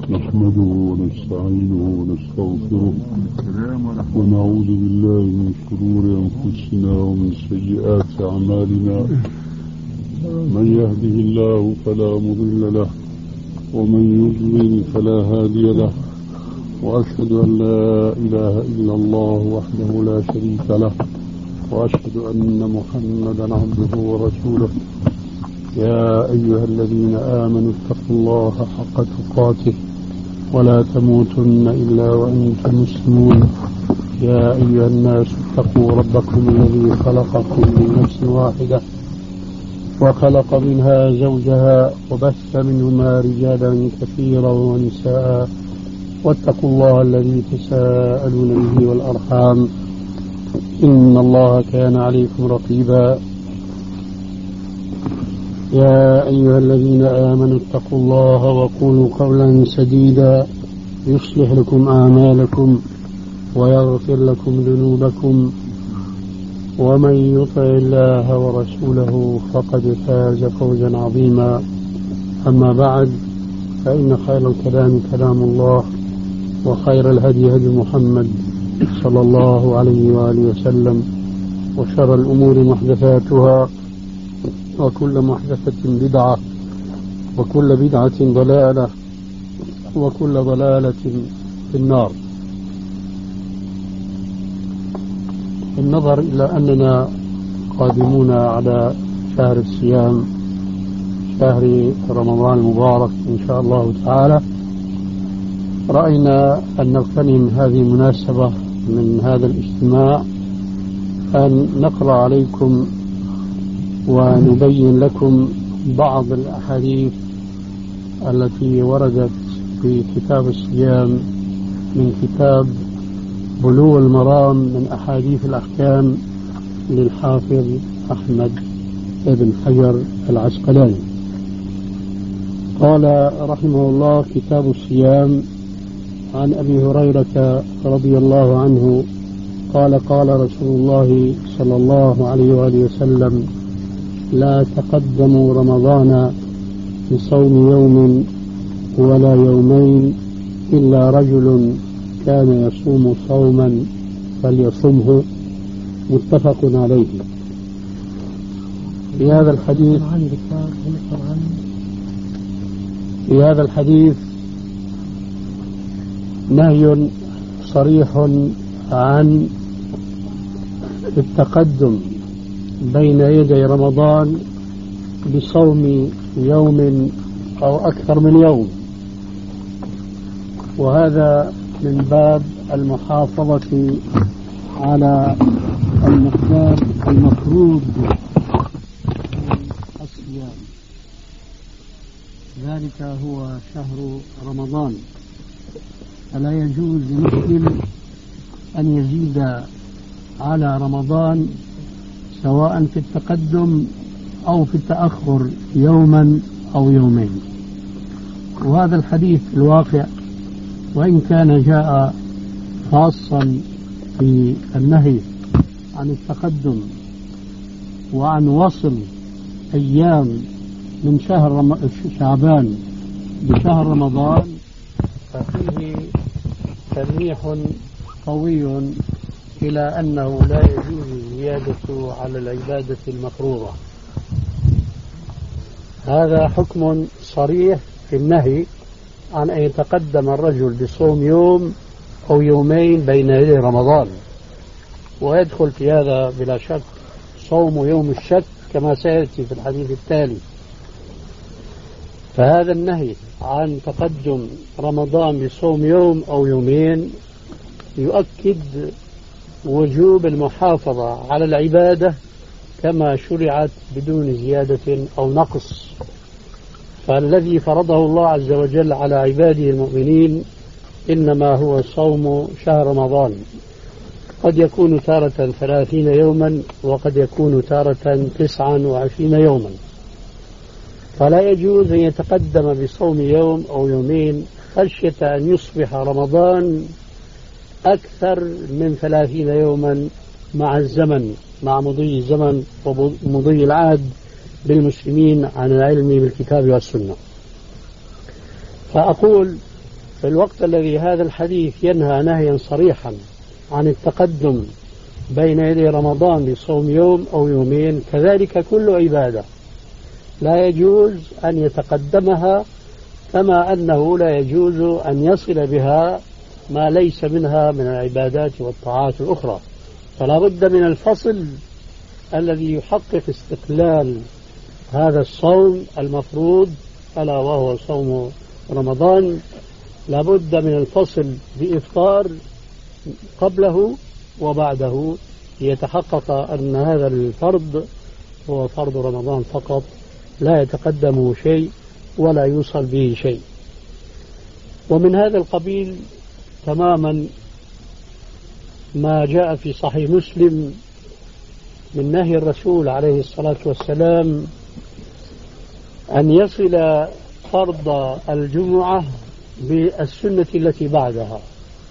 نحمده ونستعينه ونستغفره ونعوذ بالله من شرور أنفسنا ومن سيئات أعمالنا. من يهده الله فلا مضل له ومن يضلل فلا هادي له، وأشهد أن لا إله إلا الله وحده لا شريك له، وأشهد أن محمدا عبده ورسوله. يا أيها الذين آمنوا اتقوا الله حق تقاته ولا تموتن إلا وأنتم مسلمون. يا أيها الناس اتقوا ربكم الذي خلقكم من نفس واحدة وخلق منها زوجها وبث منهما رجالا كثيرا ونساء، واتقوا الله الذي تساءلون به والأرحام إن الله كان عليكم رقيبا. يا أيها الذين آمنوا اتقوا الله وقولوا قولا سديدا يصلح لكم أعمالكم ويغفر لكم ذنوبكم، ومن يطع الله ورسوله فقد فاز فوزا عظيما. أما بعد، فإن خير الكلام كلام الله، وخير الهدي هدي محمد صلى الله عليه وآله وسلم، وشر الأمور محدثاتها، وكل محدثة بدعة، وكل بدعة ضلالة، وكل ضلالة في النار. بالنظر إلى أننا قادمون على شهر الصيام، شهر رمضان المبارك إن شاء الله تعالى، رأينا أن نغتنم هذه المناسبة من هذا الاجتماع أن نقرأ عليكم ونبين لكم بعض الأحاديث التي وردت في كتاب الصيام من كتاب بلوغ المرام من أحاديث الأحكام للحافظ أحمد بن حجر العسقلاني. قال رحمه الله: كتاب الصيام. عن أبي هريرة رضي الله عنه قال: قال رسول الله صلى الله عليه وآله وسلم: لا تقدموا رمضان بصوم يوم ولا يومين إلا رجل كان يصوم صوما فليصمه. متفق عليه. في هذا الحديث نهي صريح عن التقدم بين يدي رمضان بصوم يوم أو أكثر من يوم، وهذا من باب المحافظة على المقدار المفروض الصيام. ذلك هو شهر رمضان، فلا يجوز لمسلم أن يزيد على رمضان سواء في التقدم أو في التأخر يوما أو يومين. وهذا الحديث الواقع وإن كان جاء خاصا في النهي عن التقدم وعن وصل أيام من شهر شعبان بشهر رمضان، ففيه تلميح قوي إلى أنه لا يجوز الزيادة على العبادة المفروضة. هذا حكم صريح في النهي عن أن يتقدم الرجل بصوم يوم أو يومين بين يدي رمضان، ويدخل في هذا بلا شك صوم يوم الشك كما سيأتي في الحديث التالي. فهذا النهي عن تقدم رمضان بصوم يوم أو يومين يؤكد وجوب المحافظة على العبادة كما شرعت بدون زيادة أو نقص. فالذي فرضه الله عز وجل على عباده المؤمنين إنما هو صوم شهر رمضان، قد يكون تارة 30 يوما وقد يكون تارة 29 يوما، فلا يجوز أن يتقدم بصوم يوم أو يومين خشية أن يصبح رمضان أكثر من 30 يوما مع الزمن، مع مضي الزمن ومضي العهد بالمسلمين عن العلم بالكتاب والسنة. فأقول في الوقت الذي هذا الحديث ينهى نهيا صريحا عن التقدم بين يدي رمضان بصوم يوم أو يومين، كذلك كل عبادة لا يجوز أن يتقدمها، كما أنه لا يجوز أن يصل بها ما ليس منها من العبادات والطاعات الأخرى. فلا بد من الفصل الذي يحقق استقلال هذا الصوم المفروض، ألا وهو صوم رمضان. لا بد من الفصل بإفطار قبله وبعده ليتحقق أن هذا الفرض هو فرض رمضان فقط، لا يتقدمه شيء ولا يوصل به شيء. ومن هذا القبيل تماما ما جاء في صحيح مسلم من نهي الرسول عليه الصلاة والسلام أن يصل فرض الجمعة بالسنة التي بعدها،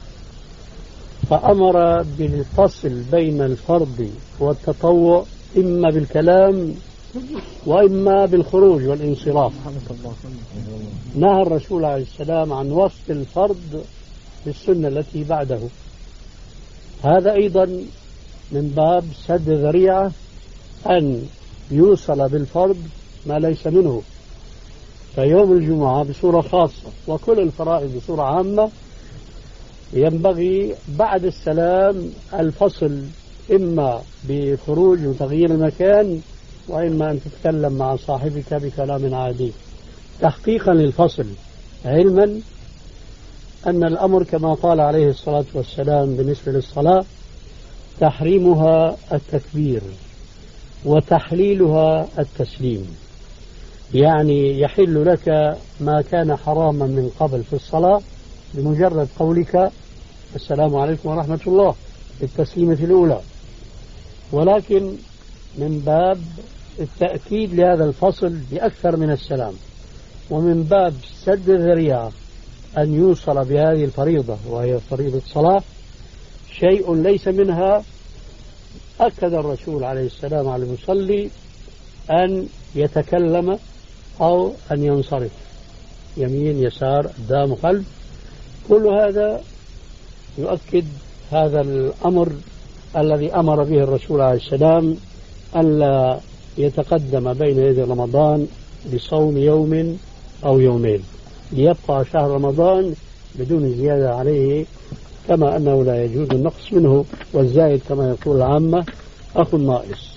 فأمر بالفصل بين الفرض والتطوع إما بالكلام وإما بالخروج والانصراف. نهى الرسول عليه السلام عن وصل الفرض بالسنة التي بعده. هذا أيضا من باب سد ذريعة أن يوصل بالفرض ما ليس منه. فيوم الجمعة بصورة خاصة وكل الفرائض بصورة عامة ينبغي بعد السلام الفصل، إما بخروج وتغيير المكان، وإما أن تتكلم مع صاحبك بكلام عادي تحقيقا للفصل، علما أن الأمر كما قال عليه الصلاة والسلام بالنسبة للصلاة تحريمها التكبير وتحليلها التسليم. يعني يحل لك ما كان حراما من قبل في الصلاة بمجرد قولك السلام عليكم ورحمة الله بالتسليمة الأولى، ولكن من باب التأكيد لهذا الفصل بأكثر من السلام، ومن باب سد الذريعة أن يوصل بهذه الفريضة وهي فريضة صلاة شيء ليس منها. أكد الرسول عليه السلام على المصلي أن يتكلم أو أن ينصرف، يمين يسار قدام خلف، كل هذا يؤكد هذا الأمر الذي أمر به الرسول عليه السلام ألا يتقدم بين يدي رمضان بصوم يوم أو يومين، ليبقى شهر رمضان بدون زيادة عليه، كما أنه لا يجوز النقص منه، والزائد كما يقول العامة أخو الناقص.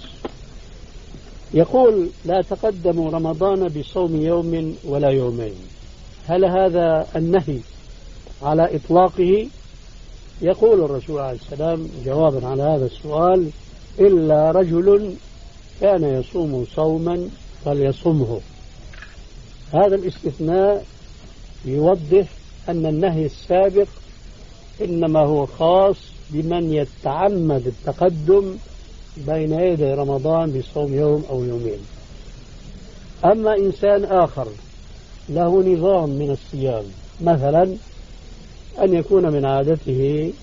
يقول لا تقدموا رمضان بصوم يوم ولا يومين. هل هذا النهي على إطلاقه؟ يقول الرسول عليه السلام جوابا على هذا السؤال: إلا رجل كان يصوم صوما فليصمه. هذا الاستثناء يوضح أن النهي السابق إنما هو خاص بمن يتعمد التقدم بين يدي رمضان بصوم يوم أو يومين. أما إنسان آخر له نظام من الصيام، مثلا أن يكون من عادته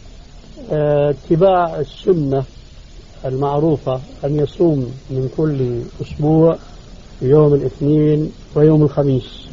اتباع السنة المعروفة أن يصوم من كل أسبوع يوم الاثنين ويوم الخميس،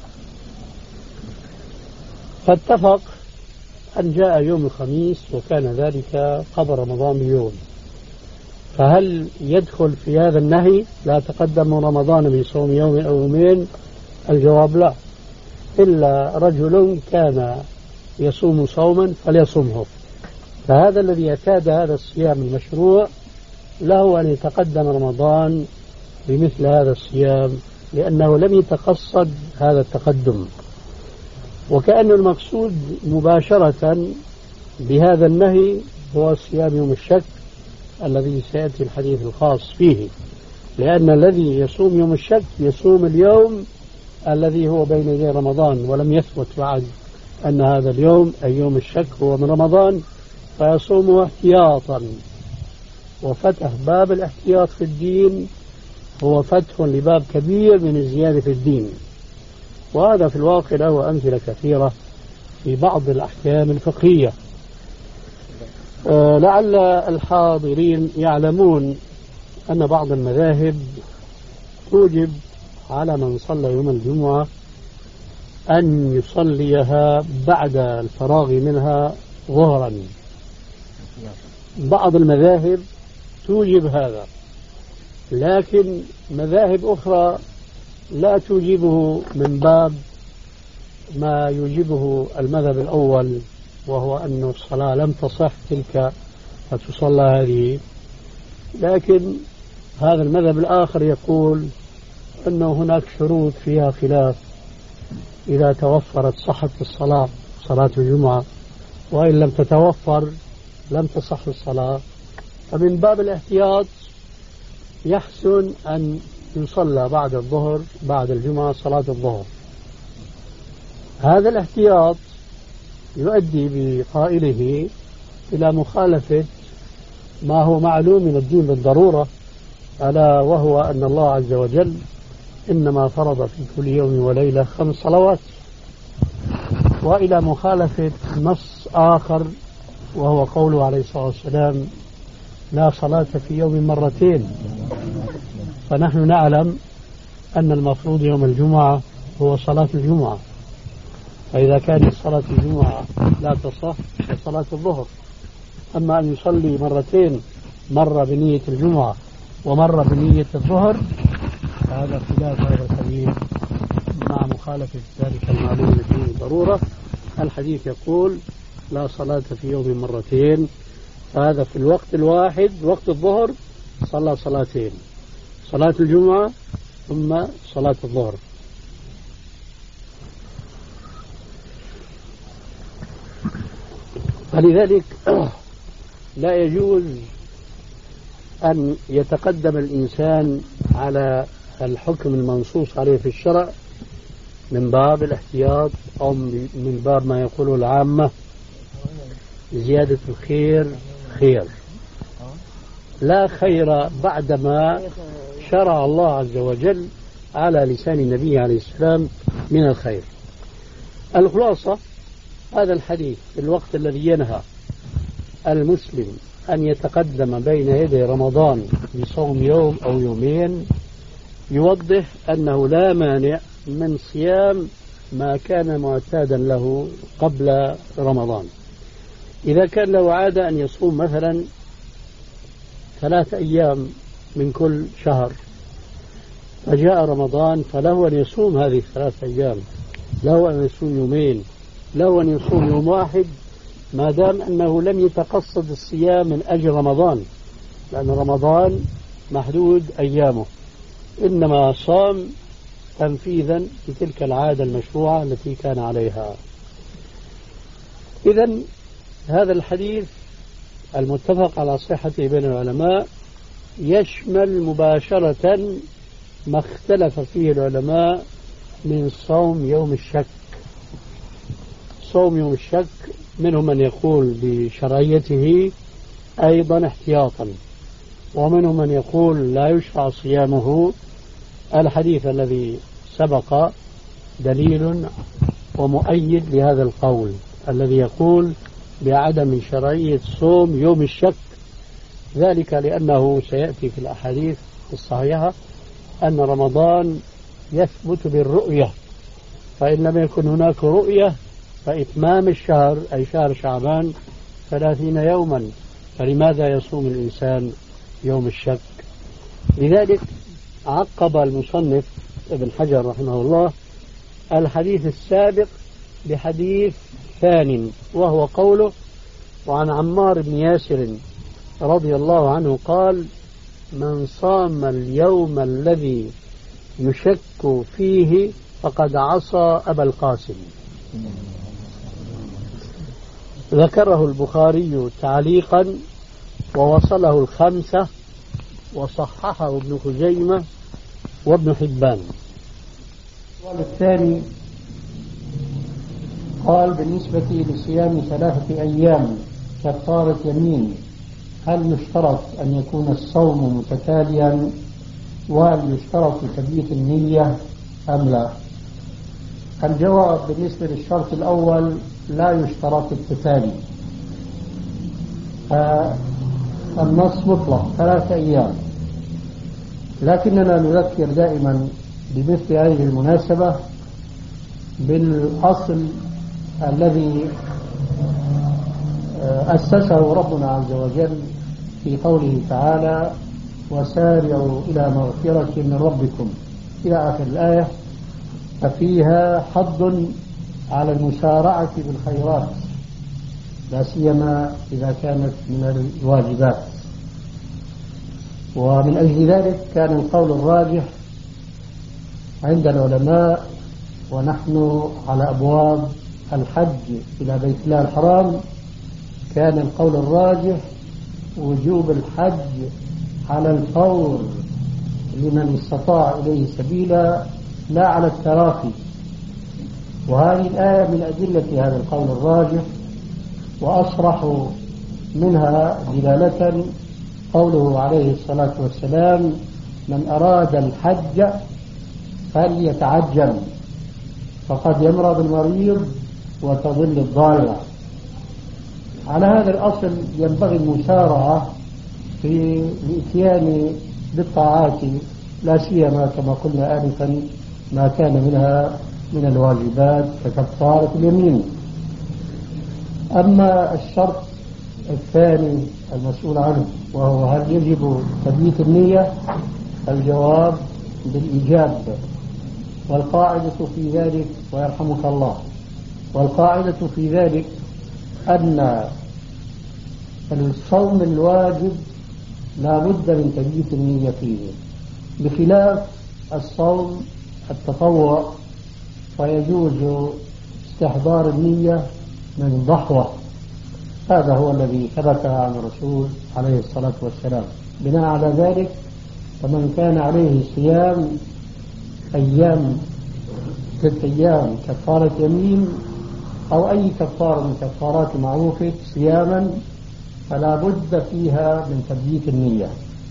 فاتفق أن جاء يوم الخميس وكان ذلك قبل رمضان بيوم، فهل يدخل في هذا النهي لا تقدم رمضان بصوم يوم أو يومين؟ الجواب لا، إلا رجل كان يصوم صوما فليصمه. فهذا الذي اعتاد هذا الصيام المشروع له أن يتقدم رمضان بمثل هذا الصيام، لأنه لم يتقصد هذا التقدم. وكأن المقصود مباشرة بهذا النهي هو صيام يوم الشك الذي سيأتي الحديث الخاص فيه، لأن الذي يصوم يوم الشك يصوم اليوم الذي هو بين يدي رمضان، ولم يثبت بعد أن هذا اليوم أي يوم الشك هو من رمضان، فيصوم احتياطا. وفتح باب الاحتياط في الدين هو فتح لباب كبير من الزيادة في الدين، وهذا في الواقع له أمثلة كثيرة في بعض الأحكام الفقهية. لعل الحاضرين يعلمون أن بعض المذاهب توجب على من صلى يوم الجمعة أن يصليها بعد الفراغ منها ظهرا. بعض المذاهب توجب هذا، لكن مذاهب أخرى لا توجبه من باب ما يوجبه المذهب الأول، وهو أن الصلاة لم تصح تلك فتصلى هذه. لكن هذا المذهب الآخر يقول أنه هناك شروط فيها خلاف، إذا توفرت صحت الصلاة، صلاة الجمعة، وإن لم تتوفر لم تصح الصلاة. فمن باب الاحتياط يحسن أن يصلى بعد الظهر، بعد الجمعة صلاة الظهر. هذا الاحتياط يؤدي بقائله إلى مخالفة ما هو معلوم من الدين بالضرورة، ألا وهو أن الله عز وجل إنما فرض في كل يوم وليلة 5 صلوات، وإلى مخالفة نص آخر وهو قوله عليه الصلاة والسلام لا صلاة في يوم مرتين. فنحن نعلم أن المفروض يوم الجمعة هو صلاة الجمعة، فإذا كانت صلاة الجمعة لا تصح فصلاة الظهر. أما أن يصلي مرتين، مرة بنية الجمعة ومرة بنية الظهر، فهذا خلاف هذا الحديث مع مخالفة ذلك المعلوم من الدين بالضرورة. الحديث يقول لا صلاة في يوم مرتين، فهذا في الوقت الواحد وقت الظهر صلى صلاتين، صلاة الجمعة ثم صلاة الظهر. فلذلك لا يجوز أن يتقدم الإنسان على الحكم المنصوص عليه في الشرع من باب الاحتياط أو من باب ما يقوله العامة زيادة الخير خير. لا خير بعدما شرع الله عز وجل على لسان النبي عليه السلام من الخير. الخلاصة هذا الحديث في الوقت الذي ينهى المسلم أن يتقدم بين يدي رمضان بصوم يوم أو يومين يوضح أنه لا مانع من صيام ما كان معتادا له قبل رمضان. إذا كان له عادة أن يصوم مثلا 3 أيام من كل شهر، فجاء رمضان فله أن يصوم هذه 3 أيام، له أن يصوم يومين، له أن يصوم يوم واحد، ما دام أنه لم يتقصد الصيام من أجل رمضان، لأن رمضان محدود أيامه، إنما صام تنفيذا لتلك العادة المشروعة التي كان عليها. إذن هذا الحديث المتفق على صحته بين العلماء يشمل مباشرة ما اختلف فيه العلماء من صوم يوم الشك. صوم يوم الشك منهم من يقول بشرعيته أيضا احتياطا، ومنهم من يقول لا يشرع صيامه. الحديث الذي سبق دليل ومؤيد لهذا القول الذي يقول بعدم شرعية صوم يوم الشك، ذلك لأنه سيأتي في الأحاديث الصحيحة أن رمضان يثبت بالرؤية، فإن لم يكن هناك رؤية فإتمام الشهر أي شهر شعبان 30 يوما، فلماذا يصوم الإنسان يوم الشك؟ لذلك عقب المصنف ابن حجر رحمه الله الحديث السابق بحديث ثانٍ، وهو قوله وعن عمار بن ياسر رضي الله عنه قال من صام اليوم الذي يشك فيه فقد عصى أبا القاسم. ذكره البخاري تعليقا ووصله 5 وصححه ابن خزيمة وابن حبان. والثاني قال بالنسبة لصيام 3 أيام كفارة يمين هل يشترط أن يكون الصوم متتاليا وهل يشترط تبييت النية أم لا؟ الجواب بالنسبة للشرط الأول لا يشترط التتالي، النص مطلق 3 أيام، لكننا نذكر دائما بمثل هذه المناسبة بالأصل الذي أسسه ربنا عز وجل في قوله تعالى وسارعوا إلى مغفرة من ربكم إلى آخر الآية. ففيها حض على المسارعة بالخيرات، لا سيما إذا كانت من الواجبات. ومن أجل ذلك كان القول الراجح عند العلماء ونحن على أبواب الحج إلى بيت الله الحرام، كان القول الراجح وجوب الحج على الفور لمن استطاع إليه سبيلا، لا على التراخي. وهذه الآية من أدلة هذا القول الراجح، وأصرح منها دلالة قوله عليه الصلاة والسلام من أراد الحج فليتعجل فقد يمرض المريض وتضل الضالة. على هذا الأصل ينبغي المسارعة في الإتيان بالطاعات، لا سيما كما قلنا آنفا ما كان منها من الواجبات ككفارة اليمين. أما الشرط الثاني المسؤول عنه وهو هل يجب تبييت النية، الجواب بالإيجاب. والقاعدة في ذلك ويرحمك الله، والقاعدة في ذلك أن الصوم الواجب لا بد من تبييت النية فيه، بخلاف الصوم التطوع فيجوز استحضار النية من ضحوة. هذا هو الذي ثبت عن الرسول عليه الصلاة والسلام. بناء على ذلك فمن كان عليه صيام أيام 6 أيام كفارة يمين أو أي كفارة من كفارات معروفة صياما فلا بد فيها من تبييت النية.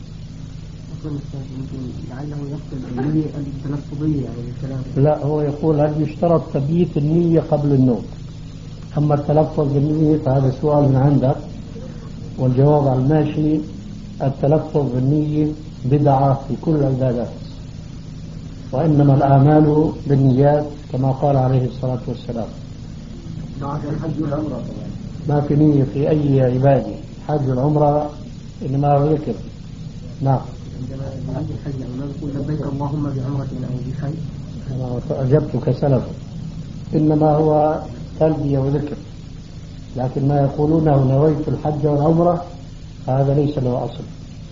لعله يقصد النية التلفظية يعني الكلام. لا، هو يقول هل يشترط تبييت النية قبل النوم؟ أما التلفظ بالنية فهذا سؤال من عندك، والجواب على الماشي التلفظ بالنية بدعة في كل العبادات، وإنما الأعمال بالنيات كما قال عليه الصلاة والسلام. بعد الحج والعمرة طبعا ما في نية في أي عبادة، حج والعمرة إنما هو ذكر. نعم. عندما بعد الحج ما نقول لبيك اللهم بعمرة أو بحج. أنا أجبتك سلفا، إنما هو تلبية وذكر، لكن ما يقولونه نويت الحج والعمرة هذا ليس له أصل.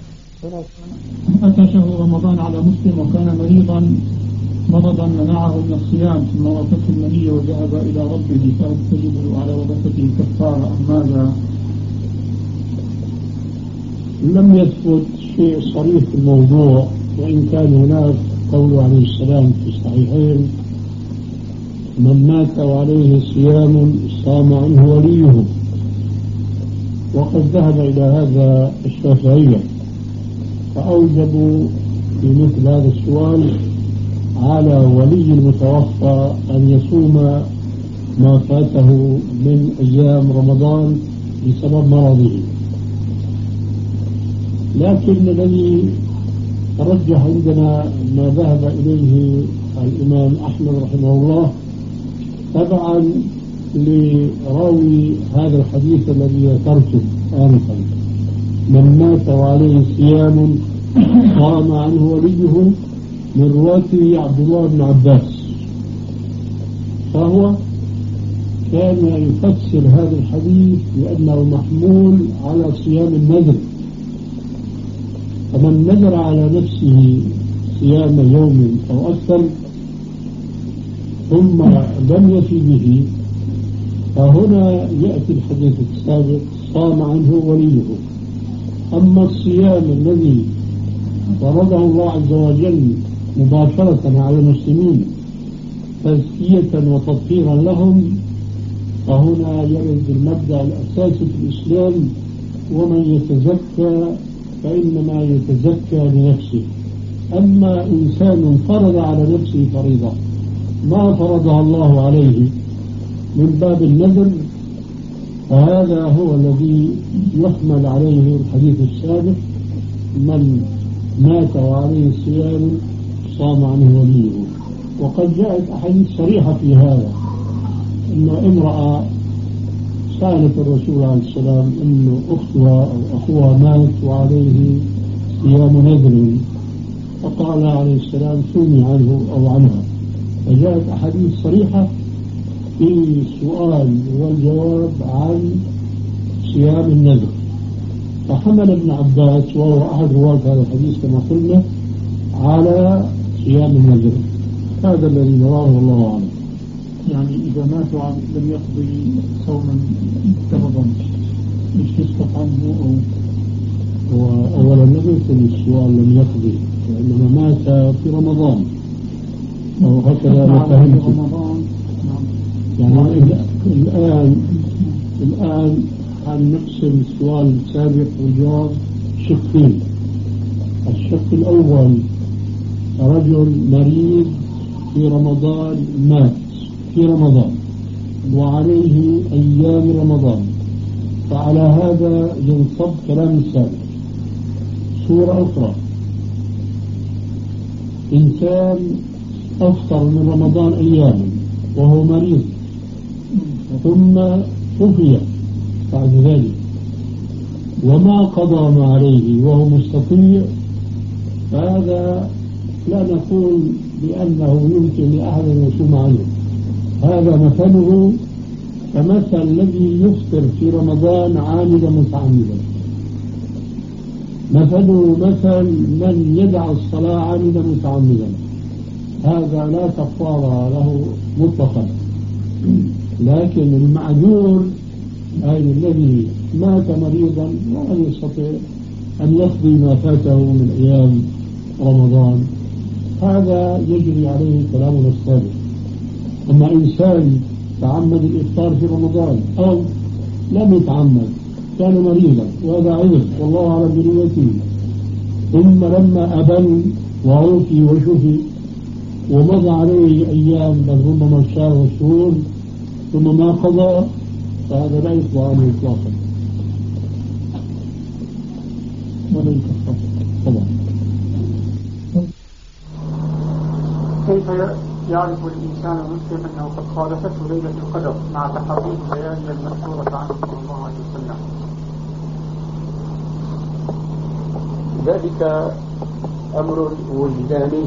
أتى شهر رمضان على مسلم وكان مرضا منعه من الصيام، ثم وافته المنية وذهب إلى ربه، فهل تجب على وظيفته كفارة أم ماذا؟ لم يثبت شيء صريح في الموضوع، وإن كان هناك قول عليه السلام في الصحيحين من مات وعليه صيام صام عنه وليه، وقد ذهب إلى هذا الشافعية، فأوجبوا في مثل هذا السؤال على ولي المتوفى أن يصوم ما فاته من أيام رمضان بسبب مرضه. لكن الذي ترجح عندنا ما ذهب إليه الإمام أحمد رحمه الله تبعا لراوي هذا الحديث الذي ذكرته آنفا، من مات وعليه صيام صام عنه وليه، من رواته عبد الله بن عباس، فهو كان يفسر هذا الحديث بأنه محمول على صيام النذر، فمن نذر على نفسه صيام يوم أو أكثر ثم لم يفي به، فهنا يأتي الحديث السابق صام عنه وليه. أما الصيام الذي فرضه الله عز وجل مباشرة على المسلمين تزكية وتطهيرا لهم، فهنا يرد المبدأ الأساسي في الإسلام ومن يتزكى فإنما يتزكى لنفسه. أما إنسان فرض على نفسه فريضة ما فرضها الله عليه من باب النذر، فهذا هو الذي يحمل عليه الحديث السابق من مات وعليه صيام صام عنه وليه. وقد جاءت أحاديث صريحة في هذا، أن امرأة سألت الرسول عليه السلام أنه أختها أو أخوها مات وعليه صيام نذر، فقال عليه السلام صومي عنه أو عنها. فجاءت أحاديث صريحة في السؤال والجواب عن صيام النذر، فحمل ابن عباس وهو أحد رواة هذا الحديث كما قلنا على صيام النذر. هذا الذي نراه والله أعلم. يعني إذا مات لم يقضي صوما مفترضا مش يسقط عنه أولا لم يكن السؤال لم يقضي، وإنما مات في رمضان أو هكذا أنا فهمت. يعني الآن هنقسم السؤال السابق والجواب شقين. الشق الأول رجل مريض في رمضان مات في رمضان وعليه أيام رمضان، فعلى هذا ينصب كلام السابق. صورة أخرى إنسان أفطر من رمضان أياما وهو مريض ثم توفي بعد ذلك وما قضى ما عليه وهو مستطيع، فهذا لا نقول بأنه يمكن لأحد أن يصوم عنه. هذا مثله كمثل الذي يفطر في رمضان عامدا متعمدا، مثله مثل من يدع الصلاة عامدا متعمدا، هذا لا كفارة له مطلقا. لكن المعذور أي الذي مات مريضا لا يستطيع أن يقضي ما فاته من أيام رمضان، هذا يجري عليه كلامنا السابق. أما إنسان تعمد الإفطار في رمضان أو لم يتعمد كان مريضا وهذا عذر والله أعلم بنيته، ثم لما أبن وعوفي وشفي ومضى عليه أيام بل ربما شهر وشهور ثم ما قضى، فهذا لا يقضى عنه إطلاقا ولا يكفر طبعا. كيف يعرف الإنسان المسلم أنه قد خالفته ليلة القدر مع تحقيق بيانها المأثورة عنه صلى الله عليه وسلم؟ ذلك أمر وجداني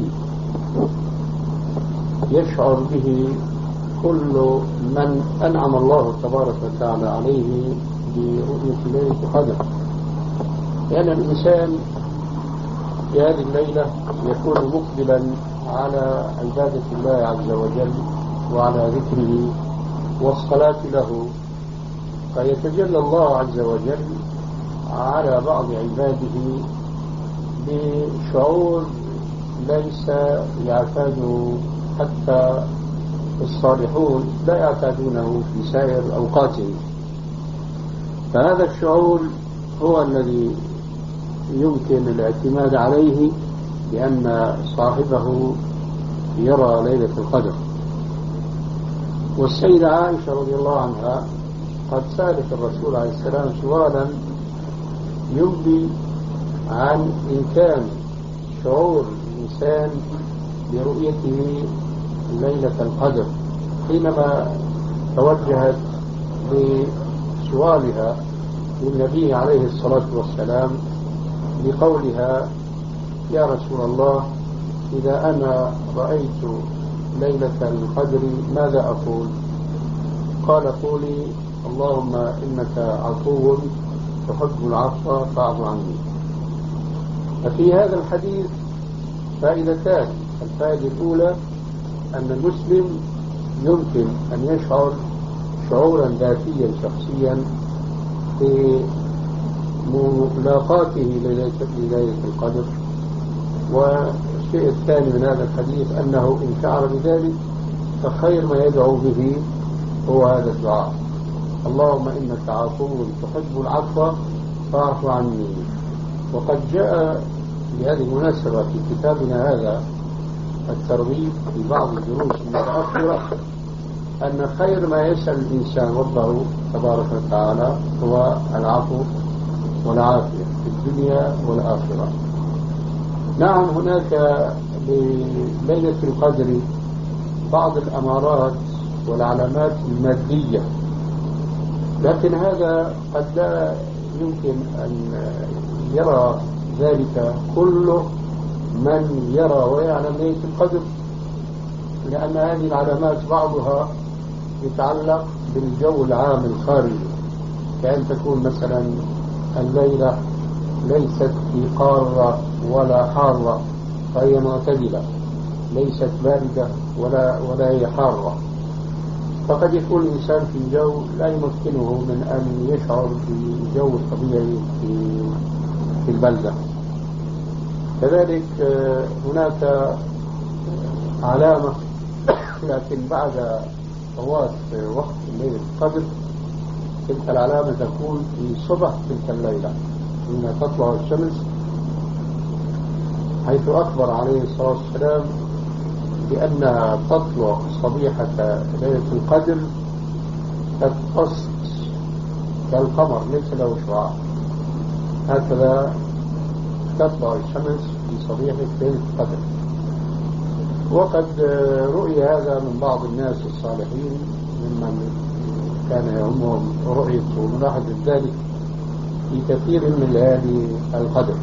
يشعر به كل من أنعم الله تبارك وتعالى عليه برؤية ليلة القدر، لأن الإنسان في هذه الليلة يكون مقبلا على عبادة الله عز وجل وعلى ذكره والصلاة له، فيتجلى الله عز وجل على بعض عباده بشعور ليس يعتاده حتى الصالحون لا يعتادونه في سائر أوقاتهم. فهذا الشعور هو الذي يمكن الاعتماد عليه بأن صاحبه يرى ليلة القدر. والسيدة عائشة رضي الله عنها قد سألت الرسول عليه السلام سؤالا ينبي عن إمكان شعور الإنسان برؤيته ليلة القدر، حينما توجهت بسؤالها للنبي عليه الصلاة والسلام بقولها: يا رسول الله، إذا أنا رأيت ليلة القدر ماذا أقول؟ قال: قولي اللهم إنك عفو تحب العفو فاعف عني. ففي هذا الحديث فائدتان. الفائدة الأولى أن المسلم يمكن أن يشعر شعورا ذاتيا شخصيا في ملاقاته لليلة القدر. والشيء الثاني من هذا الحديث أنه إن شعر بذلك فخير ما يدعو به هو هذا الدعاء: اللهم إنك عفو تحب العفو فاعف عني. وقد جاء بهذه المناسبة في كتابنا هذا الترغيب في بعض الدروس المتأخرة أن خير ما يسأل الإنسان ربه تبارك وتعالى هو العفو والعافية في الدنيا والآخرة. نعم، هناك لليلة القدر بعض الأمارات والعلامات المادية، لكن هذا قد لا يمكن أن يرى ذلك كل من يرى ويعلم ليلة القدر، لأن هذه العلامات بعضها يتعلق بالجو العام الخارجي، كأن تكون مثلا الليلة ليست في قارة ولا حارة فهي معتدلة، ليست باردة ولا هي حارة، فقد يكون الإنسان في جو لا يمكنه من أن يشعر بالجو الطبيعي في البلدة. كذلك هناك علامة، لكن بعد فوات وقت ليلة القدر تلك العلامة تكون في صبح تلك الليلة حين تطلع الشمس، حيث أخبر عليه الصلاة والسلام بأنها تطلع صبيحة ليلة القدر كالقصد كالقمر ليس له شعاع، هكذا تطلع الشمس في صبيحة ليلة القدر. وقد رؤي هذا من بعض الناس الصالحين ممن كان يهمهم رؤية وملاحظة ذلك في كثير من ليالي القدر.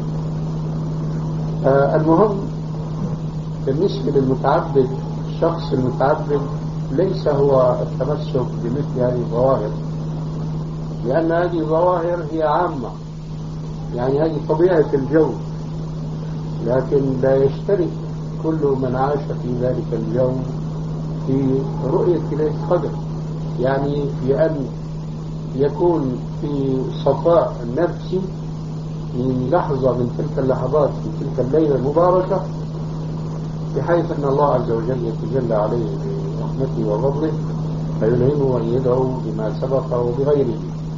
المهم بالنسبة للمتعبد، الشخص المتعبد ليس هو التمسك بمثل هذه الظواهر، لأن هذه الظواهر هي عامة، يعني هذه طبيعة الجو، لكن لا يشترك كل من عاش في ذلك الجو في رؤية ليلة القدر، يعني في أن يكون في صفاء نفسي من لحظة من تلك اللحظات في تلك الليلة المباركة، بحيث أن الله عز وجل يتجلى عليه برحمته وفضله فيلهمه أن يدعو بما سبق وبغيره.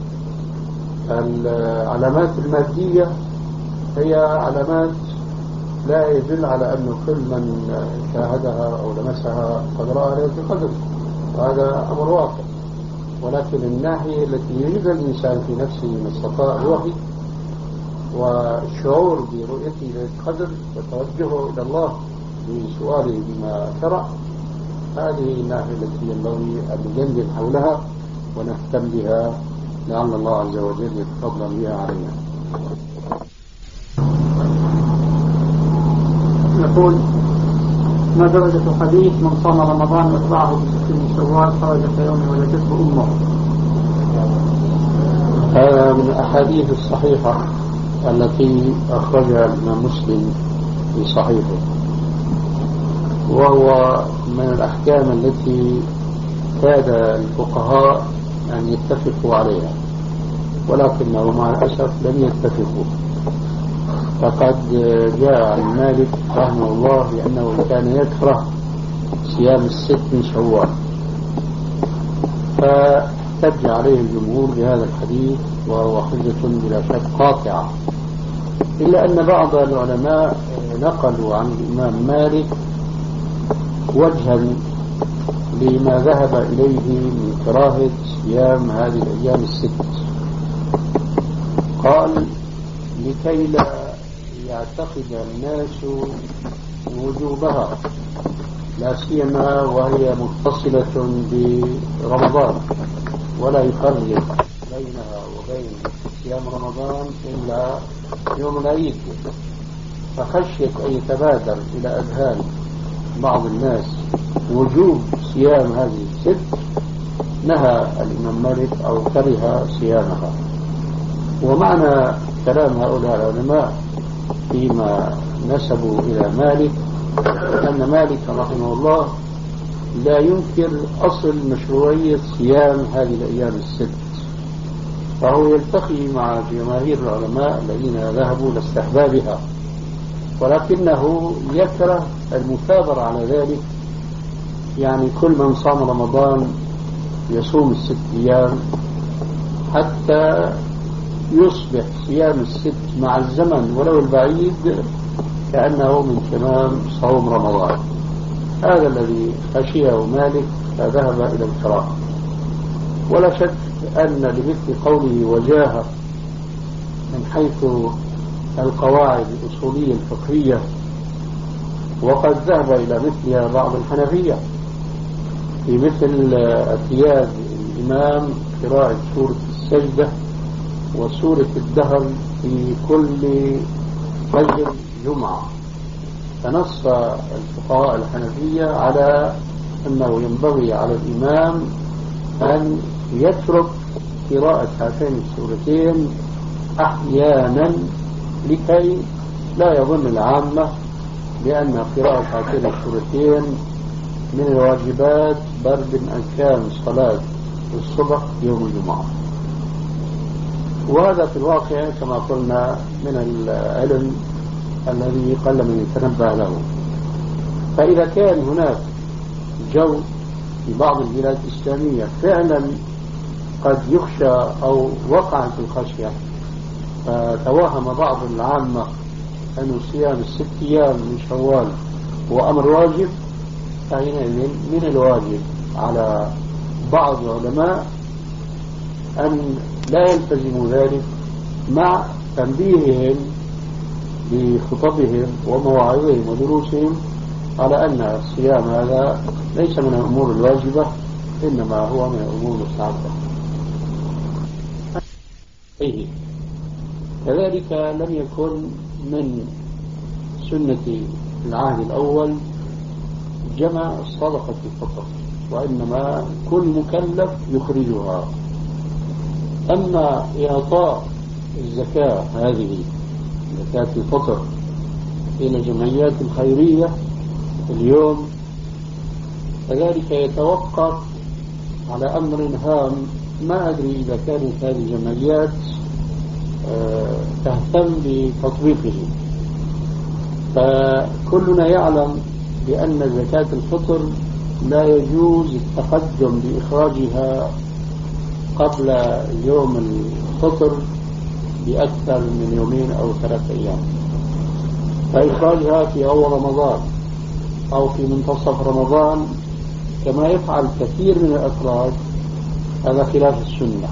العلامات المادية هي علامات لا يدل على أن كل من شاهدها أو لمسها قد رأى ليلة القدر، وهذا أمر واقع، ولكن الناحية التي يريد الإنسان في نفسه من الصفاء الروحي والشعور برؤيته ليلة القدر وتوجهه إلى الله بسؤاله بما شرع، هذه الناحية التي ينبغي أن نجندل حولها ونهتم بها، لعل الله عز وجل يتفضل بها علينا. يقول: ما درجة حديث من صام رمضان واتبعه ب6 من شوال خرج كيوم ولدته أمه؟ هذا من الأحاديث الصحيحة التي أخرجها الإمام مسلم في صحيحه، وهو من الأحكام التي كاد الفقهاء أن يتفقوا عليها، ولكنه مع الأسف لم يتفقوا. فقد جاء عن مالك رحمه الله بأنه كان يكره صيام 6 من شوال، فاحتج عليه الجمهور بهذا الحديث، وهو حجة بلا شك قاطعة، إلا أن بعض العلماء نقلوا عن الإمام مالك وجها لما ذهب إليه من كراهة صيام هذه الأيام 6. قال: لكي لا يعتقد الناس وجوبها، لا سيما وهي متصلة برمضان، ولا يفرق بينها وبين صيام رمضان إلا يوم العيد، فخشية أن يتبادر إلى أذهان بعض الناس وجوب صيام هذه 6 نهى الإمام مالك أو كره صيامها. ومعنى كلام هؤلاء العلماء فيما نسبوا إلى مالك أن مالك رحمه الله لا ينكر أصل مشروعية صيام هذه الأيام 6، فهو يلتقي مع جماهير العلماء الذين ذهبوا لاستحبابها، ولكنه يكره المثابرة على ذلك، يعني كل من صام رمضان يصوم 6 أيام حتى يصبح صيام 6 مع الزمن ولو البعيد كأنه من تمام صوم رمضان. هذا الذي خشيه مالك فذهب إلى الكراهة. ولا شك أن لمثل قوله وجاهة من حيث القواعد الأصولية الفقهية، وقد ذهب إلى مثلها بعض الحنفية، في مثل اتيان الإمام قراءة سورة السجدة وسورة الدهر في كل فجر جمعة. فنص الفقهاء الحنفية على أنه ينبغي على الإمام أن يترك قراءة هاتين السورتين أحيانا لكي لا يظن العامة بأن قراءة هاتين السورتين من الواجبات برد أن كان صلاة الصبح يوم الجمعة. وهذا في الواقع كما قلنا من العلم الذي قل من يتنبه له. فإذا كان هناك جو في بعض البلاد الإسلامية فعلا قد يخشى أو وقعت الخشية فتوهم بعض العامة أن صيام 6 أيام من شوال هو أمر واجب، فحينئذ من الواجب على بعض العلماء أن لا يلتزموا ذلك مع تنبيههم بخطبهم ومواعظهم ودروسهم على أن الصيام هذا ليس من الأمور الواجبة إنما هو من الأمور المستحبة. كذلك لم يكن من سنة العهد الأول جمع صدقة الفطر، وإنما كل مكلف يخرجها. أما إعطاء الزكاة هذه زكاة الفطر إلى الجمعيات الخيرية اليوم فذلك يتوقف على أمر هام. ما أدري إذا كانت هذه الجمعيات تهتم بتطبيقه. فكلنا يعلم بأن زكاة الفطر لا يجوز التقدم بإخراجها قبل يوم الفطر بأكثر من 2 أو 3 أيام، فإخراجها في أول رمضان أو في منتصف رمضان كما يفعل كثير من الأفراد هذا خلاف السنة.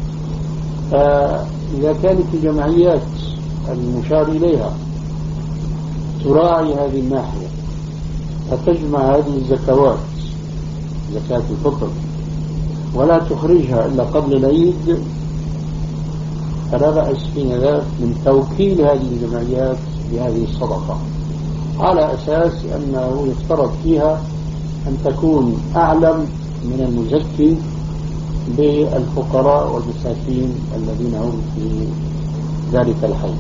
فإذا كانت الجمعيات المشار إليها تراعي هذه الناحية فتجمع هذه الزكوات زكاة الفطر ولا تخرجها إلا قبل العيد فلا بأس حين ذاك من توكيل هذه الجمعيات بهذه الصدقة، على أساس أنه يفترض فيها أن تكون أعلم من المزكي بالفقراء والمساكين الذين هم في ذلك الحي.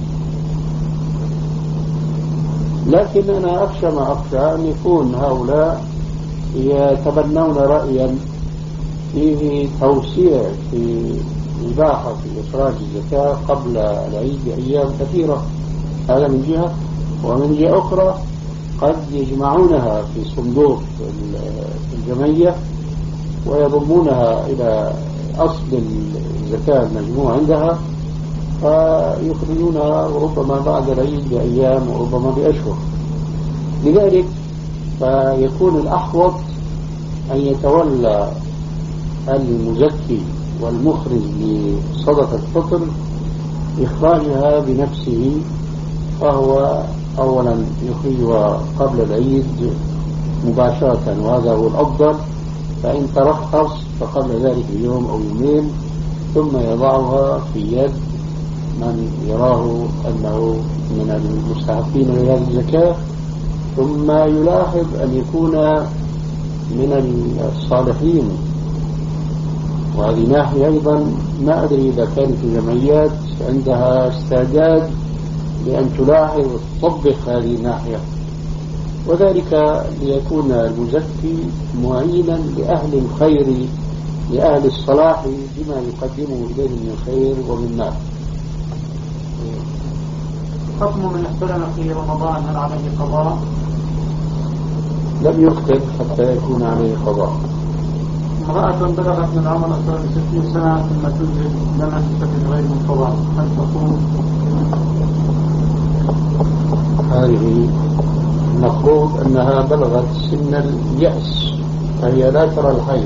لكن أنا أخشى ما أخشى أن يكون هؤلاء يتبنون رأيا فيه توسيع في إباحة إخراج الزكاة قبل العيد بأيام كثيرة. هذا من جهة، ومن جهة أخرى قد يجمعونها في صندوق الجمعية ويضمونها إلى أصل الزكاة المجموع عندها فيخرجونها ربما بعد العيد بأيام وربما بأشهر. لذلك فيكون الأحوط أن يتولى المزكي والمخرج لصدقة الفطر إخراجها بنفسه، فهو أولا يخرجها قبل العيد مباشرة وهذا هو الأفضل، فإن ترخص فقبل ذلك بيوم أو يومين ثم يضعها في يد من يراه أنه من المستحقين لهذه الزكاة، ثم يلاحظ أن يكون من الصالحين. وهذه ناحية أيضا ما أدري إذا كانت الجمعيات عندها استعداد لأن تلاحظ وتطبق هذه الناحية، وذلك ليكون المزكي معينا لأهل الخير لأهل الصلاح بما يقدمه إليه من الخير ومن مال. حكم من احتلم في رمضان هل عليه قضاء؟ لم يكتب حتى يكون عليه قضاء. امرأة بلغت من العمر أكثر من 60 سنة ثم تنزل دما بشكل غير منتظم هل تقوم؟ هذه المفروض أنها بلغت سن اليأس فهي لا ترى الحيض،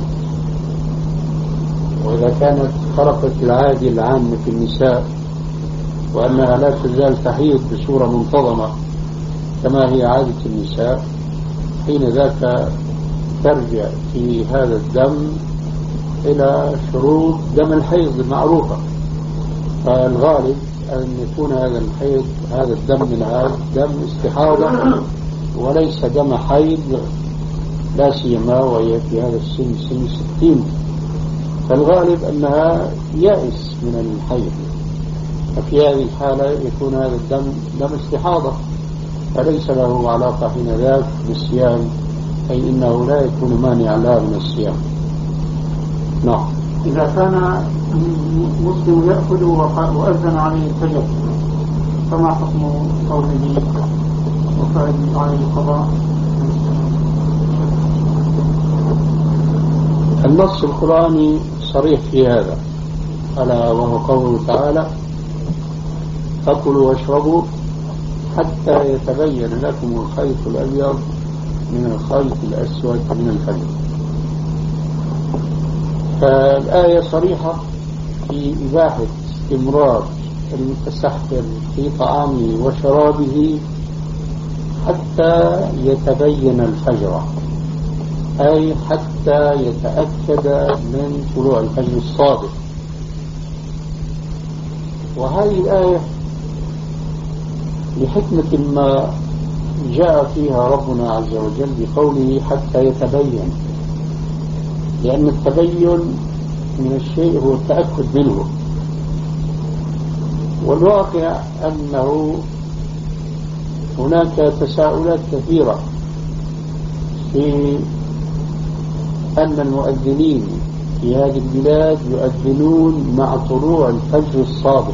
وإذا كانت خرقت العادة العامة في النساء وأنها لا تزال تحيض بصورة منتظمة كما هي عادة النساء، حين ذاك ترجع في هذا الدم إلى شروط دم الحيض المعروفة. فالغالب أن يكون هذا الحيض، هذا الدم من هذا دم استحاضة وليس دم حيض، لا سيما وهي في هذا السن سن 60. فالغالب أنها يائس من الحيض، ففي هذه الحالة يكون هذا الدم دم استحاضة، فليس له علاقة حين ذاك بالصيام، أي إنه لا يكون مانعا لها من الصيام. نعم. إذا كان مسلم يأكل وأذن عليه الفجر، فما حكم قوله وفعل عليه القضاء؟ النص القرآني صريح في هذا، ألا وهو قوله تعالى: فكلوا واشربوا حتى يتبين لكم الخيط الأبيض من الخيط الأسود من الفجر. فالآية صريحة في إباحة استمرار المتسحر في طعامه وشرابه حتى يتبين الفجر، أي حتى يتأكد من طلوع الفجر الصادق. وهذه الآية لحكمة ما جاء فيها ربنا عز وجل بقوله حتى يتبين، لأن التبين من الشيء هو التأكد منه، والواقع أنه هناك تساؤلات كثيرة في أن المؤذنين في هذه البلاد يؤذنون مع طلوع الفجر الصادق.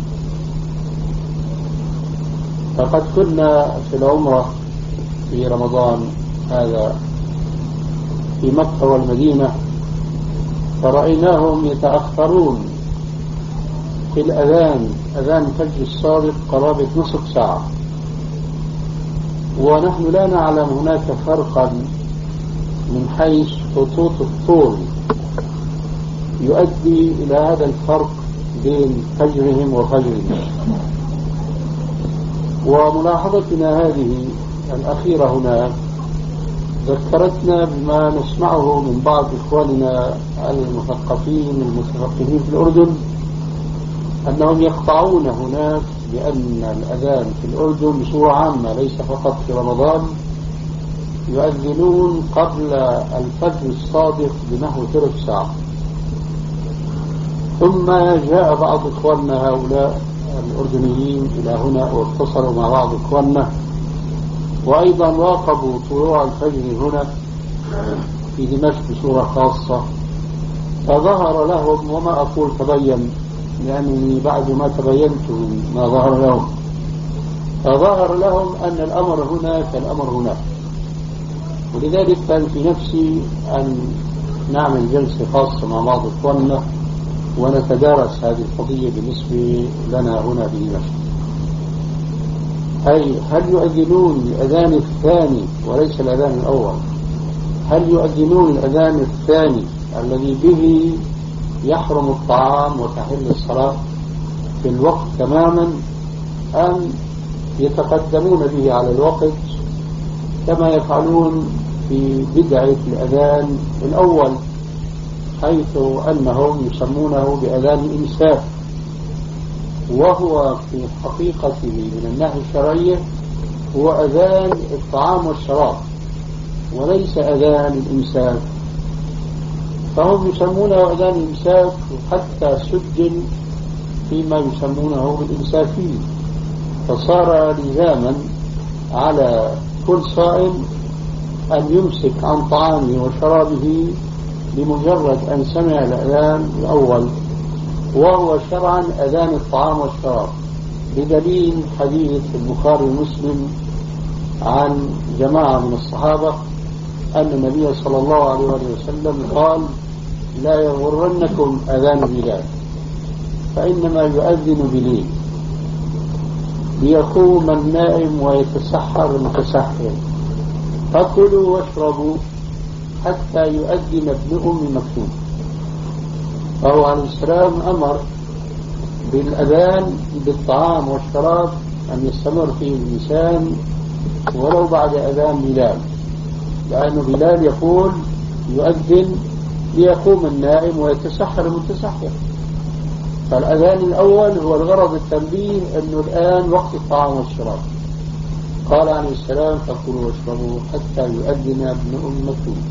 فقد كنا في العمرة في رمضان هذا في مكة والمدينة، فرأيناهم يتأخرون في الأذان، أذان الفجر الصادق قرابة نصف ساعة، ونحن لا نعلم هناك فرقا من حيث خطوط الطول يؤدي إلى هذا الفرق بين فجرهم وفجرنا. وملاحظتنا هذه الأخيرة هنا ذكرتنا بما نسمعه من بعض إخواننا المتفقهين في الأردن، أنهم يقطعون هناك بأن الأذان في الأردن بصورة عامة ليس فقط في رمضان يؤذنون قبل الفجر الصادق بنحو ثلث ساعة. ثم جاء بعض إخواننا هؤلاء الأردنيين إلى هنا واتصلوا مع بعض إخواننا وأيضا راقبوا طلوع الفجر هنا في دمشق بصورة خاصة، فظهر لهم، وما أقول تبين لأنني بعد ما تبينت ما ظهر لهم، فظهر لهم أن الأمر هنا كالأمر هناك. ولذلك كان في نفسي أن نعمل جلسة خاصة مع بعض إخواننا ونتدارس هذه القضية بالنسبة لنا هنا في دمشق. أي هل يؤذنون الأذان الثاني وليس الأذان الأول؟ هل يؤذنون الأذان الثاني الذي به يحرم الطعام وتحل الصلاة في الوقت تماما، أم يتقدمون به على الوقت كما يفعلون في بدعة الأذان الأول، حيث أنهم يسمونه بأذان الإمساك، وهو في حقيقته من الناحية الشرعية هو أذان الطعام والشراب وليس أذان الإمساك. فهم يسمونه أذان الإمساك، وحتى سجل فيما يسمونه بالإمساكين، فصار لزاما على كل صائم أن يمسك عن طعامه وشرابه بمجرد أن سمع الأذان الأول، وهو شرعا أذان الطعام والشراب، بدليل حديث البخاري ومسلم عن جماعة من الصحابة أن النبي صلى الله عليه وسلم قال: لا يغرنكم أذان بلال فإنما يؤذن بليل ليقوم النائم ويتسحر المتسحر، فكلوا واشربوا حتى يؤذن ابن أم مكتوم. فهو عليه السلام أمر بالأذان بالطعام والشراب أن يستمر فيه الإنسان ولو بعد أذان بلال، لأن بلال يقول يؤذن ليقوم النائم ويتسحر المتسحر. فالأذان الأول هو الغرض التنبيه أنه الآن وقت الطعام والشراب. قال عليه السلام فكلوا واشربوا حتى يؤذن ابن أم مكتوم.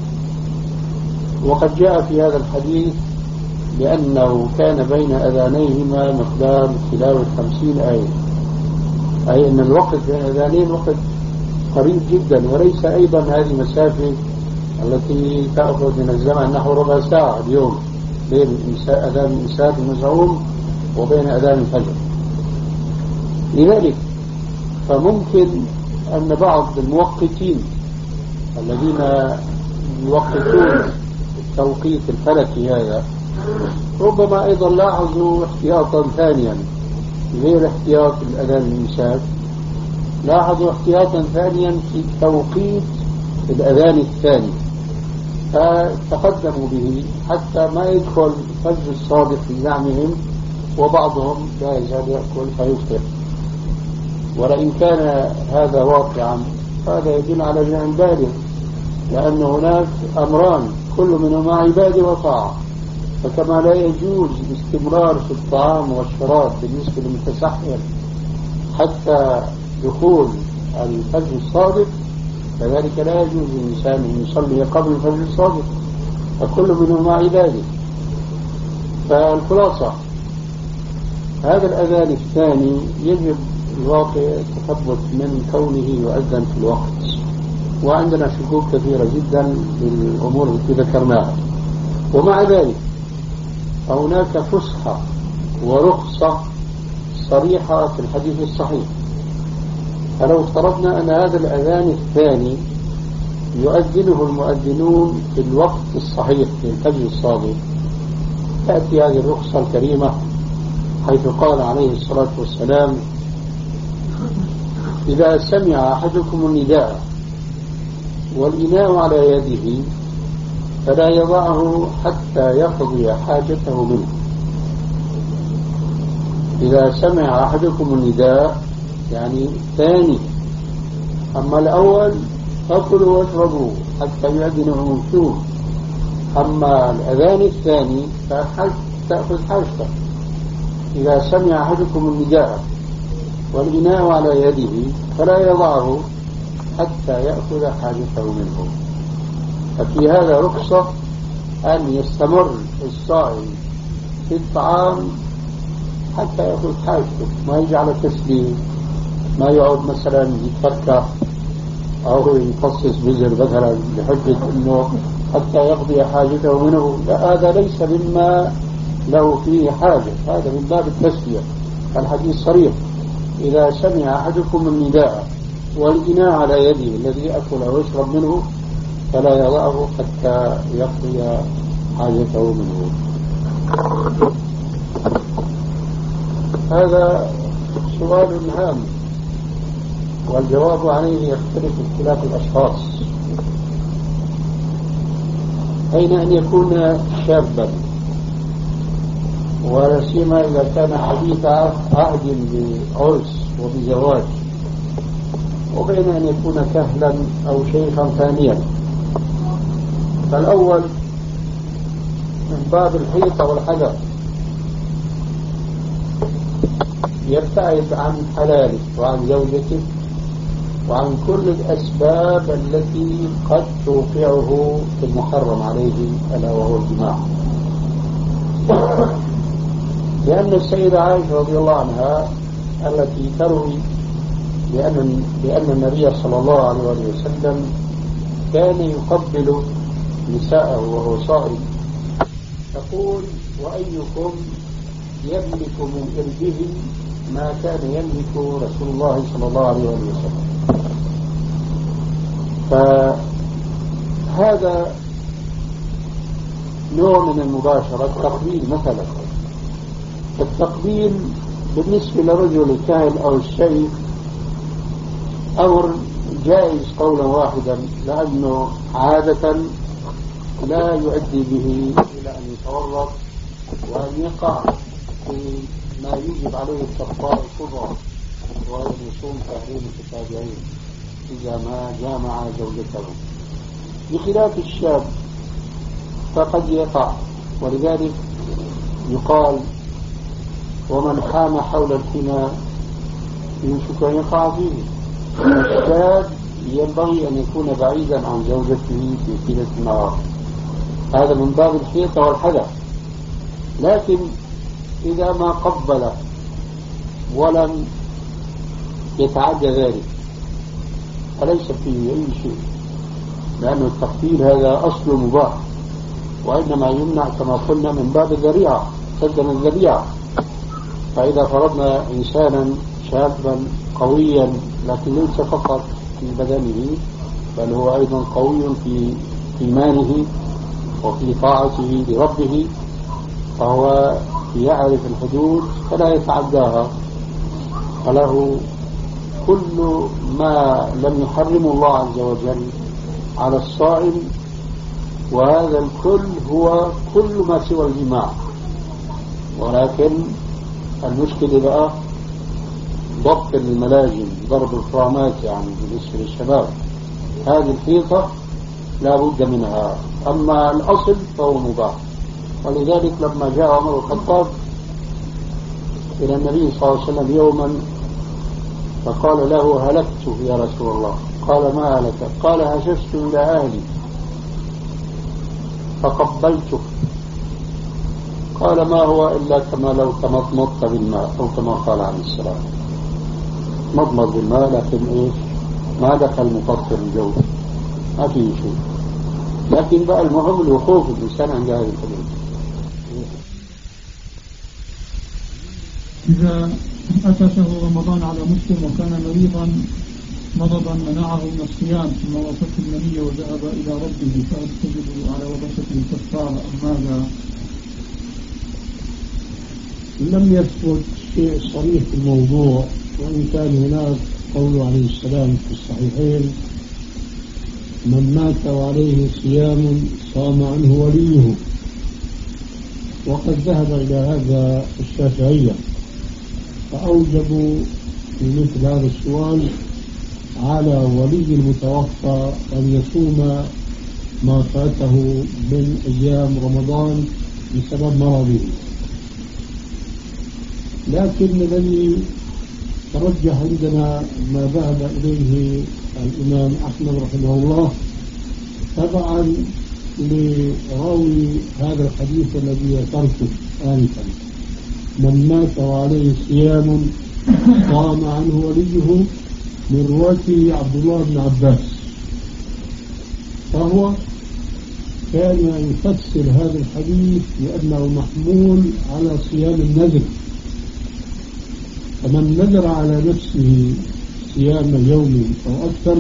وقد جاء في هذا الحديث لأنه كان بين أذانيهما مقدار تلاوة 50 آية، أي أن الوقت بين أذانين وقت قريب جدا، وليس أيضا هذه مسافة التي تأخذ من الزمن نحو ربع ساعة اليوم بين أذان الإنسان المزعوم وبين أذان الفجر. لذلك فممكن أن بعض الموقتين الذين يوقتون التوقيت الفلكي هذا ربما أيضا لاحظوا احتياطا ثانيا غير احتياط الأذان الإنسان، لاحظوا احتياطا ثانيا في توقيت الأذان الثاني، فتقدموا به حتى ما يدخل الفجر الصادق في زعمهم، وبعضهم لا يزال يأكل فيفطر. ولئن كان هذا واقعا هذا يدل على جهل بالغ، لأن هناك أمران كل منهما عبادة وطاعة، فكما لا يجوز الاستمرار في الطعام والشراب بالنسبة للمتسحر حتى دخول الفجر الصادق، كذلك لا يجوز للإنسان أن يصلي قبل الفجر الصادق، فكل منهما عبادة. فالخلاصة هذا الأذان الثاني يجب الواقع التثبت من كونه يؤذن في الوقت، وعندنا شكوك كثيرة جدا في الأمور التي ذكرناها. ومع ذلك فهناك فسحة ورخصة صريحة في الحديث الصحيح. فلو افترضنا أن هذا الأذان الثاني يؤذنه المؤذنون في الوقت الصحيح في الفجر الصادق، تأتي هذه الرخصة الكريمة حيث قال عليه الصلاة والسلام إذا سمع أحدكم النداء والإناء على يده فلا يضعه حتى يقضي حاجته منه. إذا سمع أحدكم النداء يعني الثاني، أما الأول فكلوا واشربوا حتى يؤذن المنشوم، أما الأذان الثاني تأخذ حاجته. إذا سمع أحدكم النداء والإناء على يده فلا يضعه حتى يأخذ حاجته منه. ففي هذا رخصة أن يستمر الصائم في الطعام حتى يأخذ حاجته، ما يجعل التسليم، ما يقعد مثلا يتفكر أو يفصص بزر مثلا بحجة أنه حتى يقضي حاجته منه. لا، هذا ليس مما له فيه حاجة، هذا من باب التسلية. الحديث صريح إذا سمع أحدكم النداء والإناء على يده الذي يأكل ويشرب منه فلا يضعه حتى يقضي حاجته منه. هذا سؤال هام والجواب عليه يختلف اختلاف الأشخاص. أين أن يكون شابا ولا سيما إذا كان حديث عهد بعرس وبزواج، وبين أن يكون كهلا أو شيخا ثانيا. فالأول من باب الحيطة والحذر يبتعد عن حلاله وعن زوجته وعن كل الأسباب التي قد توقعه في المحرم عليه ألا وهو الجماع. لأن السيدة عائشة رضي الله عنها التي تروي بأن النبي صلى الله عليه وسلم كان يقبل نساءه وهو صائم تقول وأيكم يملك من إربه ما كان يملك رسول الله صلى الله عليه وسلم. فهذا نوع من المباشرة. التقبيل مثلا، التقبيل بالنسبة لرجل الكاهن أو الشيخ أمر جائز قولا واحدا، لأنه عادة لا يؤدي به إلى أن يتورط وأن يقع في ما يجب عليه الكفارة الكبرى وهو يصوم شهرين متتابعين إذا ما جامع زوجته. بخلاف الشاب فقد يقع. ولذلك يقال ومن حام حول الحمى يوشك أن يقع فيه. الشاب ينبغي أن يكون بعيدا عن زوجته في طيلة النهار، هذا من باب الحيطة والحذر. لكن إذا ما قبل ولم يتعدى ذلك فليس فيه أي شيء، لأن التقبيل هذا أصل مباح، وإنما يمنع كما قلنا من باب الذريعة، سدا الذريعة. فإذا فرضنا إنسانا شابا قويا لكن ليس فقط في بدنه بل هو أيضا قوي في إيمانه وفي طاعته لربه، فهو يعرف الحدود فلا يتعداها، فله كل ما لم يحرم الله عز وجل على الصائم، وهذا الكل هو كل ما سوى الجماع. ولكن المشكلة بقى ضبط الملاجم، ضرب الفرامات يعني بالنسبة للشباب، هذه الحيطة لا بد منها، أما الأصل فهو مباح. ولذلك لما جاء عمر الخطاب إلى النبي صلى الله عليه وسلم يوما فقال له هلكت يا رسول الله، قال ما هلك؟ قال هششت إلى أهلي فقبلته، قال ما هو إلا كما لو تمضمضت بالماء، أو كما قال عليه السلام، مضمض بالماء لكن إيش ما دخل مفصل الجو، ما فيه شيء. لكن بقى المهم الوقوف الإنسان عند هذه الحدود. إذا أتى شهر رمضان على مسلم وكان مريضا مرضا منعه من الصيام ثم وصلت المنية وذهب إلى ربه فهل تجب على وضعته الكفارة أم ماذا؟ لم يثبت شيء صريح في الموضوع، وإن كان هناك قول عليه السلام في الصحيحين من مات وعليه صيام صام عنه وليه، وقد ذهب إلى هذا الشافعية، فأوجبوا في مثل هذا السؤال على ولي المتوفى أن يصوم ما فاته من أيام رمضان بسبب مرضه. لكن الذي ترجح عندنا ما ذهب إليه الإمام أحمد رحمه الله تبعا لراوي هذا الحديث الذي ذكرته آنفا، من مات وعليه صيام صام عنه وليه، من رواية عبد الله بن عباس، فهو كان يفسر هذا الحديث لأنه محمول على صيام النذر، فمن نذر على نفسه صيام يوم أو أكثر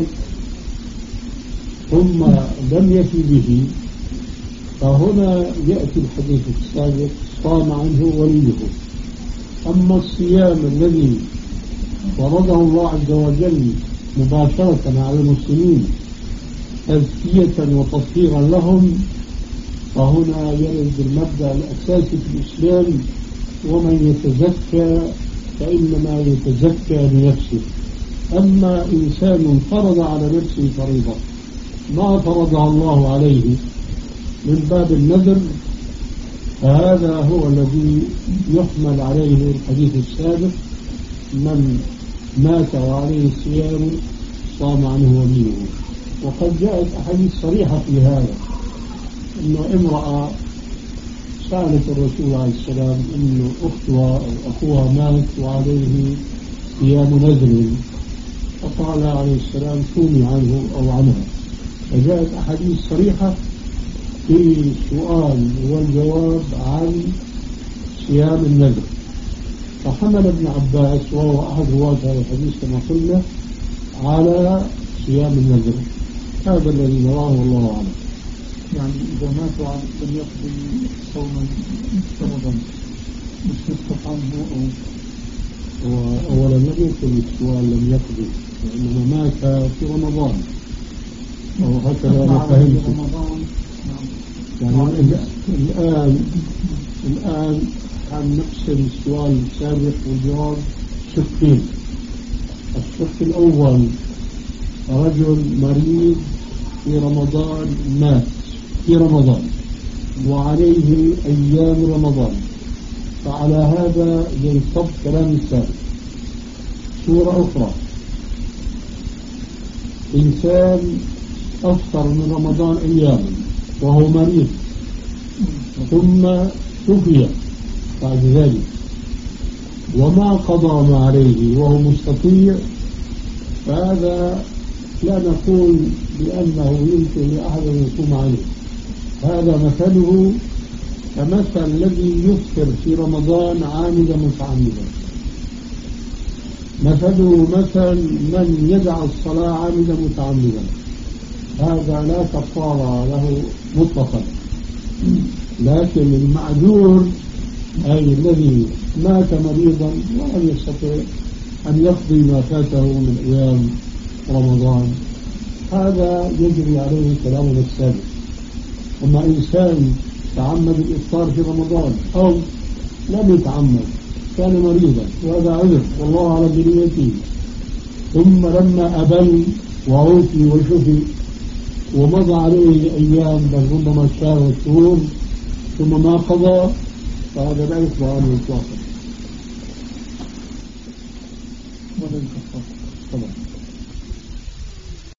ثم لم يفي به، فهنا يأتي الحديث السابق صام عنه وليه. أما الصيام الذي فرضه الله عز وجل مباشرة على المسلمين تزكية وتطهيرا لهم، فهنا يرد المبدأ الأساسي في الإسلام ومن يتزكى فإنما يتزكى لنفسه. أما إنسان فرض على نفسه فريضة ما فرضها الله عليه من باب النذر، فهذا هو الذي يحمل عليه الحديث السابق من مات وعليه صيام صام عنه وليه. وقد جاءت أحاديث صريحة في هذا، أنه امرأة سألت الرسول عليه السلام أنه أختها أو أخوها مات وعليه صيام نذر، فقال عليه السلام صومي عنه أو عنها. فجاءت أحاديث صريحة في السؤال والجواب عن صيام النذر، فحمل ابن عباس وهو أحد رواة هذا الحديث كما قلنا على صيام النذر. هذا الذي نراه والله أعلم. يعني إذا ماتوا لم يقضي صوما فرضا مش يسقط عنه أولا لم يكن السؤال لم يقضي، وإنما مات في رمضان، أو هكذا أنا فهمت. يعني الآن عن نقسم السؤال السابق والجواب شقين. الشق الأول رجل مريض في رمضان مات في رمضان وعليه أيام رمضان، فعلى هذا ينصب كلام السابق. صورة أخرى، إنسان أفطر من رمضان أياما وهو مريض ثم شفي بعد ذلك وما قضى ما عليه وهو مستطيع، فهذا لا نقول بأنه يمكن لأحد أن يقوم عليه. هذا مثله كمثل الذي يفطر في رمضان عامدا متعمدا، مثله مثل من يدع الصلاة عامدا متعمدا، هذا لا كفارة له مطلقا. لكن المعذور أي الذي مات مريضا ولم يستطيع أن يقضي ما فاته من أيام رمضان، هذا يجري عليه كلامنا السابق. أما إنسان تعمد الإفطار في رمضان أو لم يتعمد كان مريضا وهذا عذر والله على بنيته، ثم لما أبل وعوفي وشفي ومضى عليه أيام بل ربما شهر وشهور ثم ما قضى، فهذا لا يقضى عنه إطلاقا.